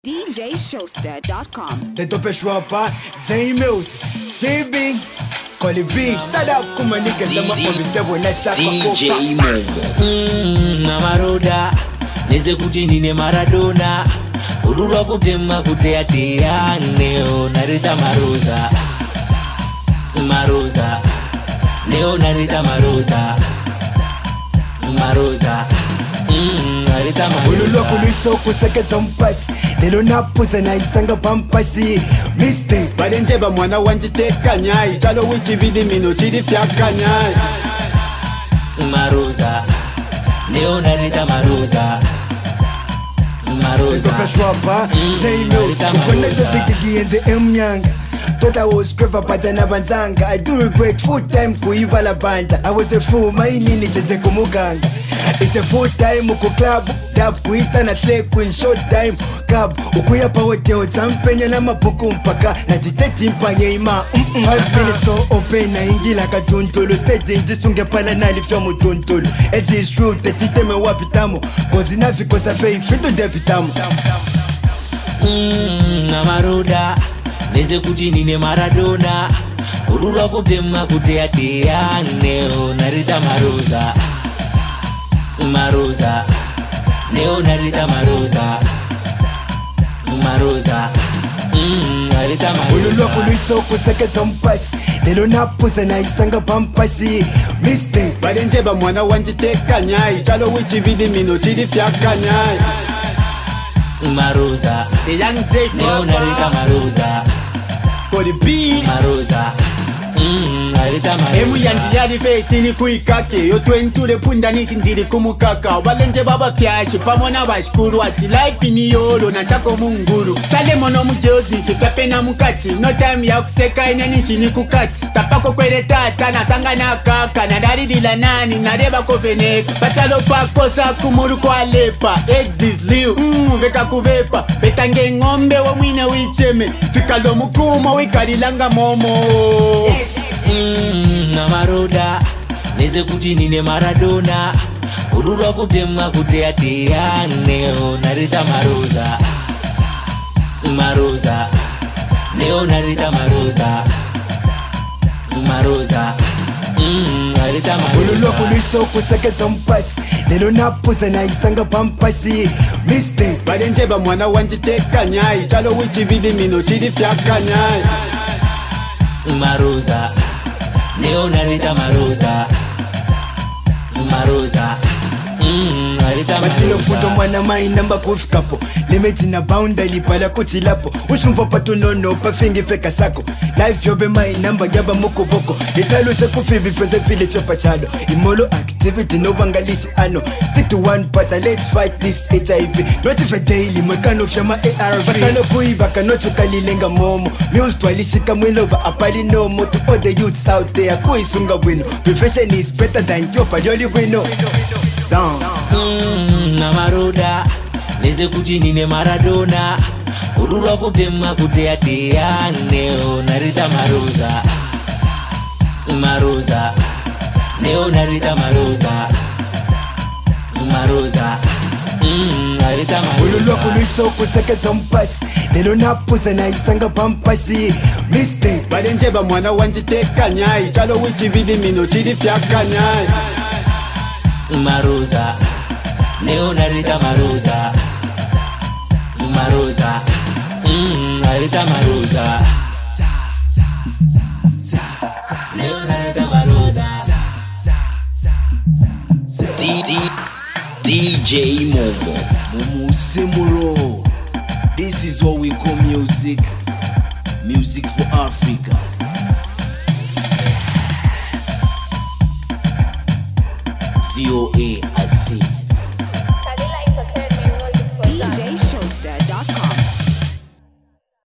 DJShowster.com. The dope shwapa, Zay Mills, CB, Collie B, shout out to my niggas, I'm up on this devil, next up, DJ Momo. Namaroda, neze kuti nine Maradona. Urura kutema kutea tea, neo narita maroza. Maroza, neo narita maroza. Maroza. Ululwa kuliso kuseke zompasi lelo napuza na isanga pampasi mistake balenjeba mwana wanjiteka nyai chalo wichibidi mino chidi fyaka nyai Maroza neo narita maroza. Maroza Kashwapa Zay Mills Kukonezo bigigi enze emnyanga Thought I was clever but I never zanga. I do regret full time kuivala banja. I was a fool, my nini cheze kumuganga. It's a full time uko club dab kuita na slay queen short time cab ukuya pa hotel zampenya na mapuku mpaka na jiteti mpanye ima 5 minutes to open na ingila katuntulu stage njisunge pala nalifya mutuntulu it is true tetiteme wapitamo kozi nafi kosa fei fitu depitamo Namaroda neze kuti nine Maradona. Urura kutema kutea tea, neo narita maroza. Maroza neo narita maroza. Maroza narita maroza. Ululwa kuliso kuseke zompasi lelo napuza na isanga pampasi mistake balenjeba mwana wanjiteka nyai chalo wichibidi mino chidi fyaka nyai Maroza neo narita maroza. Collie B Maroza narita maroza. emu yanjiyali feitini kuikake yotwentule punda nisindiri kumukaka balenje baba kyashi pamona bashikuru ati life ni yolo na chako munguru chale mono mujozi sipepe na mukati no time ya kuseka ine nishini kukati tapako kwere tata na sanga na kaka na daridila nani na reba koveneka bachalo pakosa kumuru kwa lepa exis liu veka kuvepa betange ngombe wa mwine wicheme fikalo mukuma wikarilanga momo Namaroda neze kuti nine Maradona. Urura kutema kutea tea, neo narita maroza. Maroza neo narita maroza. Maroza narita Ululwa maroza. kuliso kuseke zompasi lelo napuza na isanga pampasi mistake balenjeba mwana wanjiteka nyai chalo wichibidi mino chidi fyaka nyai Maroza neo narita maroza. Maroza narita Matilo fundo maroza. mwana mai namba kufikapo limiti na boundary pala kuchilapo ushumva patunono pafingi feka sako life yobe mai namba yaba moko boko italo se kufibi feze fili fyo pachado imolo activity no bangalisi ano stick to one part let's fight this HIV not if a daily mwekano fyama ARV Vatano kuibaka no tukalilenga momo Muse twalisika mwilova apali no mo to all the youths out there kuisunga wino profession is better than your pajoli wino Sound Namaroda neze kuti nine Maradona. Urura kutema kutea tea, neo narita maroza. Maroza neo narita maroza. Maroza narita Ululwa maroza. kuliso kuseke zompasi lelo napuza na isanga pampasi mistake balenjeba mwana wanjiteka nyai chalo wichibidi mino chidi fyaka nyai Maroza neo narita maroza. Maroza narita maroza. Neo narita maroza. DJ Momo. Simuro. This is what we call music. Music for Africa. VOA, I say.